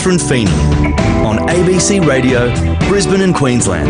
Catherine Feeney on ABC Radio, Brisbane and Queensland.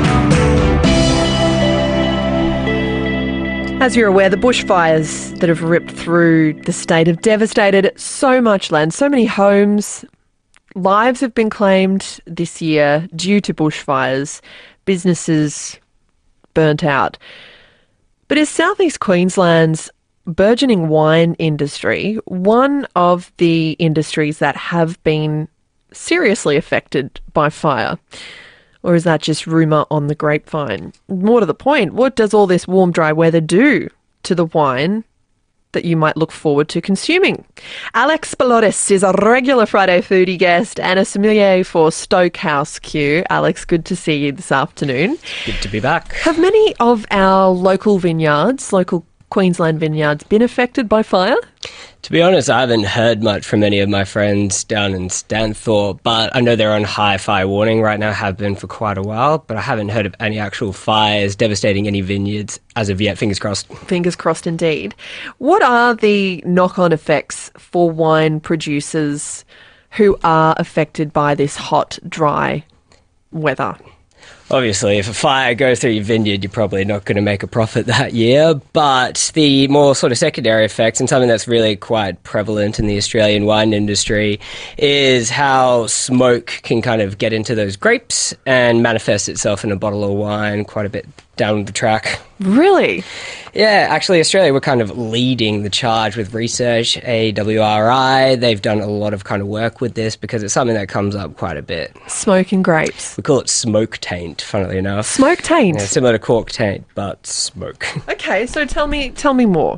As you're aware, the bushfires that have ripped through the state have devastated so much land, so many homes. Lives have been claimed this year due to bushfires, businesses burnt out. But is Southeast Queensland's burgeoning wine industry one of the industries that have been seriously affected by fire? Or is that just rumour on the grapevine? More to the point, what does all this warm, dry weather do to the wine that you might look forward to consuming? Alex Balotis is a regular Friday foodie guest and a sommelier for Stokehouse Q. Alex, good to see you this afternoon. Good to be back. Have many of our local vineyards, local Queensland vineyards, been affected by fire? To be honest, I haven't heard much from any of my friends down in Stanthorpe, but I know they're on high fire warning right now, have been for quite a while, but I haven't heard of any actual fires devastating any vineyards as of yet. Fingers crossed. Fingers crossed indeed. What are the knock-on effects for wine producers who are affected by this hot, dry weather? Obviously, if a fire goes through your vineyard, you're probably not going to make a profit that year. But the more sort of secondary effects, and something that's really quite prevalent in the Australian wine industry, is how smoke can kind of get into those grapes and manifest itself in a bottle of wine quite a bit down the track. Really? Yeah, actually, Australia, we're kind of leading the charge with research. AWRI, they've done a lot of kind of work with this because it's something that comes up quite a bit. Smoke and grapes. We call it smoke taint, funnily enough. Smoke taint? Yeah, similar to cork taint, but smoke. Okay, so tell me more.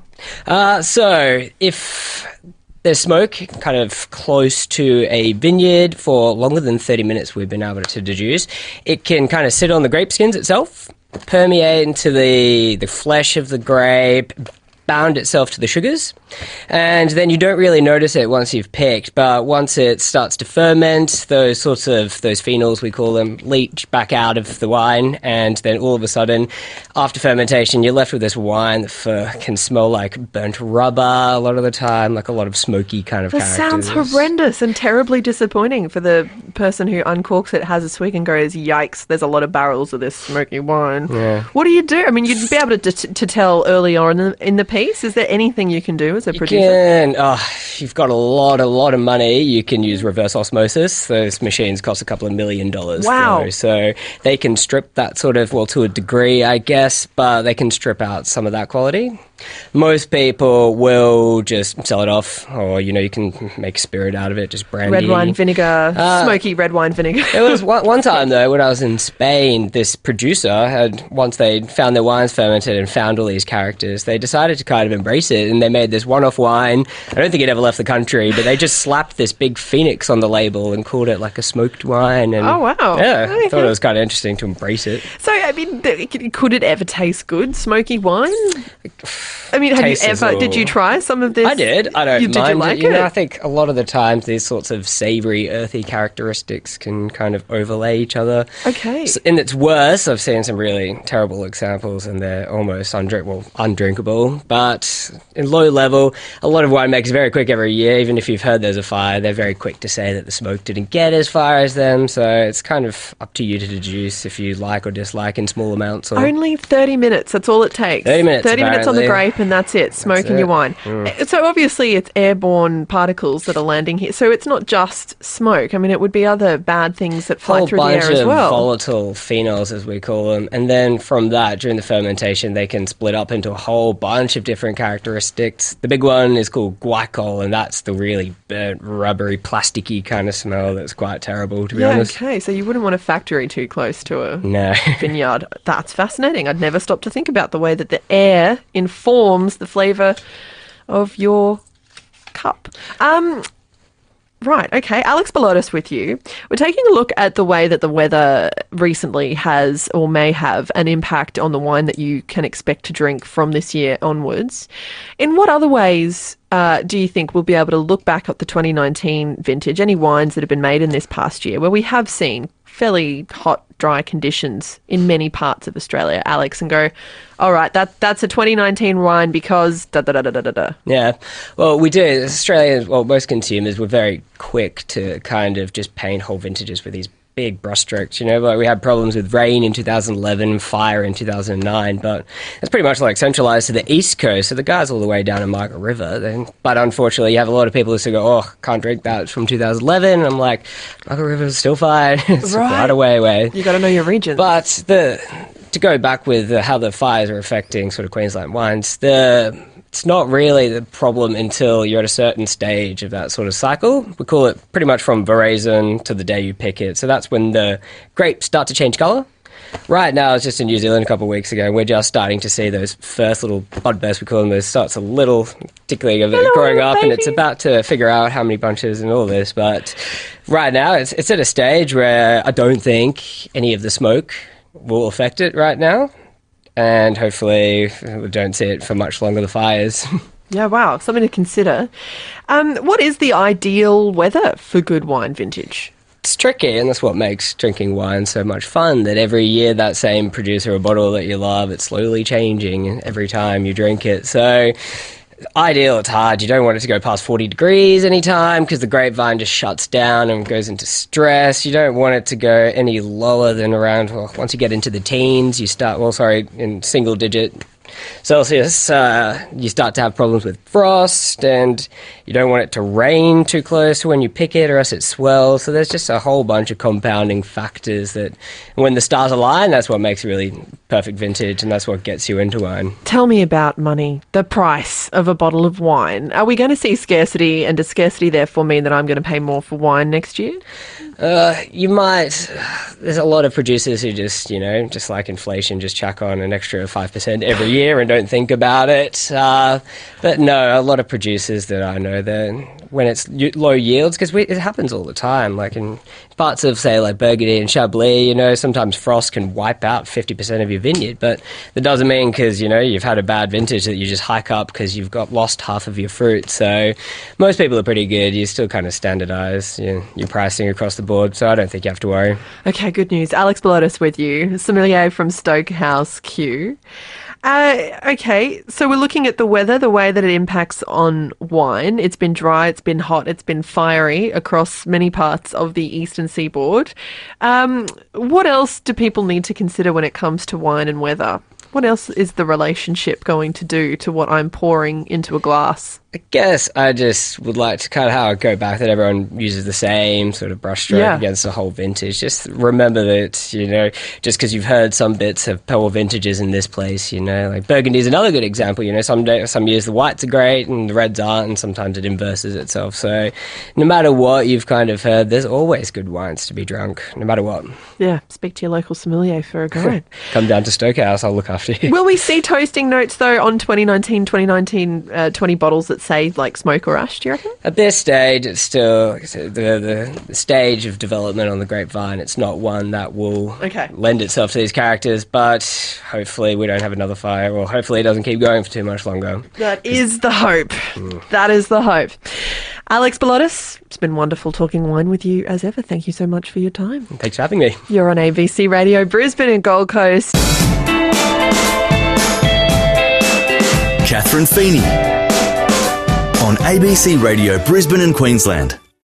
So if there's smoke kind of close to a vineyard for longer than 30 minutes, we've been able to deduce, it can kind of sit on the grape skins itself, permeate into the flesh of the grape, bound itself to the sugars, and then you don't really notice it once you've picked, but once it starts to ferment, those phenols, we call them, leach back out of the wine, and then all of a sudden, after fermentation, you're left with this wine that can smell like burnt rubber a lot of the time, like a lot of smoky kind of characters. That sounds horrendous and terribly disappointing for the person who uncorks it, has a swig and goes, yikes, there's a lot of barrels of this smoky wine. Yeah. What do you do? I mean, you'd be able to tell early on in the piece. Is there anything you can do as a producer? If you've got a lot of money, you can use reverse osmosis. Those machines cost $2 million. Wow. Though, so they can strip that sort of, well, to a degree, I guess, but they can strip out some of that quality. Most people will just sell it off, or, you can make a spirit out of it, just brandy. Red wine vinegar, smoky red wine vinegar. It was one time, though, when I was in Spain, this producer once they found their wines fermented and found all these characters, they decided to kind of embrace it, and they made this one-off wine. I don't think it ever left the country, but they just slapped this big phoenix on the label and called it like a smoked wine. And, oh, wow. Yeah, I thought it was kind of interesting to embrace it. So, I mean, could it ever taste good, smoky wine? I mean, did you try some of this? I did. I don't mind. Did you like it? I think a lot of the times these sorts of savoury, earthy characteristics can kind of overlay each other. Okay. In its worst, I've seen some really terrible examples and they're almost undrinkable. But in low level, a lot of winemakers very quick every year, even if you've heard there's a fire, they're very quick to say that the smoke didn't get as far as them. So it's kind of up to you to deduce if you like or dislike in small amounts. Only 30 minutes, that's all it takes. 30 minutes, 30 minutes on the grape and that's it, smoke in your wine. So obviously it's airborne particles that are landing here. So it's not just smoke. I mean, it would be other bad things that fly through the air as well. Volatile phenols, as we call them. And then from that, during the fermentation, they can split up into a whole bunch of different characteristics. The big one is called glycol, and that's the really burnt, rubbery, plasticky kind of smell that's quite terrible, to be honest. Okay, so you wouldn't want a factory too close to a vineyard. That's fascinating. I'd never stop to think about the way that the air informs the flavour of your cup. Right, okay. Alex Balotis with you. We're taking a look at the way that the weather recently has or may have an impact on the wine that you can expect to drink from this year onwards. In what other ways do you think we'll be able to look back at the 2019 vintage, any wines that have been made in this past year where we have seen fairly hot, dry conditions in many parts of Australia, Alex, and go, all right, that's a 2019 wine because da-da-da-da-da-da. Yeah, well, we do. Australians, well, most consumers were very quick to kind of just paint whole vintages with these big brushstrokes, like we had problems with rain in 2011, fire in 2009, but it's pretty much like centralised to the east coast, so the guys all the way down in Margaret River. But unfortunately, you have a lot of people who still go, can't drink that, it's from 2011, and I'm like, Margaret River is still fine. It's right away. You got to know your region. But to go back with how the fires are affecting sort of Queensland wines, it's not really the problem until you're at a certain stage of that sort of cycle. We call it pretty much from veraison to the day you pick it. So that's when the grapes start to change colour. Right now, I was just in New Zealand a couple of weeks ago, and we're just starting to see those first little bud bursts, we call them. Those starts a little tickling of it growing up, and it's about to figure out how many bunches and all this. But right now, it's at a stage where I don't think any of the smoke will affect it right now. And hopefully we don't see it for much longer, the fires. Yeah, wow, something to consider. What is the ideal weather for good wine vintage? It's tricky, and that's what makes drinking wine so much fun, that every year that same producer or bottle that you love, it's slowly changing every time you drink it. So ideal, it's hard. You don't want it to go past 40 degrees anytime because the grapevine just shuts down and goes into stress. You don't want it to go any lower than around, once you get into the teens, in single digit Celsius, you start to have problems with frost, and you don't want it to rain too close when you pick it or else it swells. So there's just a whole bunch of compounding factors that when the stars align, that's what makes really perfect vintage, and that's what gets you into wine. Tell me about money, the price of a bottle of wine. Are we going to see scarcity, and does scarcity therefore mean that I'm going to pay more for wine next year? You might. There's a lot of producers who just like inflation, just chuck on an extra 5% every year and don't think about it. But no, a lot of producers that I know, when it's low yields, because it happens all the time, like in parts of, say, like Burgundy and Chablis, sometimes frost can wipe out 50% of your vineyard, but that doesn't mean because, you've had a bad vintage that you just hike up because you've lost half of your fruit. So most people are pretty good. You still kind of standardise your pricing across the board, so I don't think you have to worry. Okay, good news. Alex Bolotis with you, sommelier from Stoke House Q. Okay, so we're looking at the weather, the way that it impacts on wine. It's been dry, it's been hot, it's been fiery across many parts of the eastern seaboard. What else do people need to consider when it comes to wine and weather? What else is the relationship going to do to what I'm pouring into a glass? I guess I just would like to kind of how I go back that everyone uses the same sort of brushstroke against the whole vintage. Just remember that, just because you've heard some bits of pale vintages in this place, like Burgundy is another good example. Some years the whites are great and the reds aren't, and sometimes it inverses itself. So no matter what you've kind of heard, there's always good wines to be drunk, no matter what. Yeah, speak to your local sommelier for a guide. Come down to Stoke House, I'll look after you. Will we see toasting notes, though, on 2019, 20 bottles that say, like, smoke or ash, do you reckon? At this stage, it's still the stage of development on the grapevine. It's not one that will lend itself to these characters, but hopefully we don't have another fire, or hopefully it doesn't keep going for too much longer. That is the hope. That is the hope. Alex Bolotis, it's been wonderful talking wine with you as ever. Thank you so much for your time. Thanks for having me. You're on ABC Radio Brisbane and Gold Coast. Catherine Feeney on ABC Radio Brisbane and Queensland.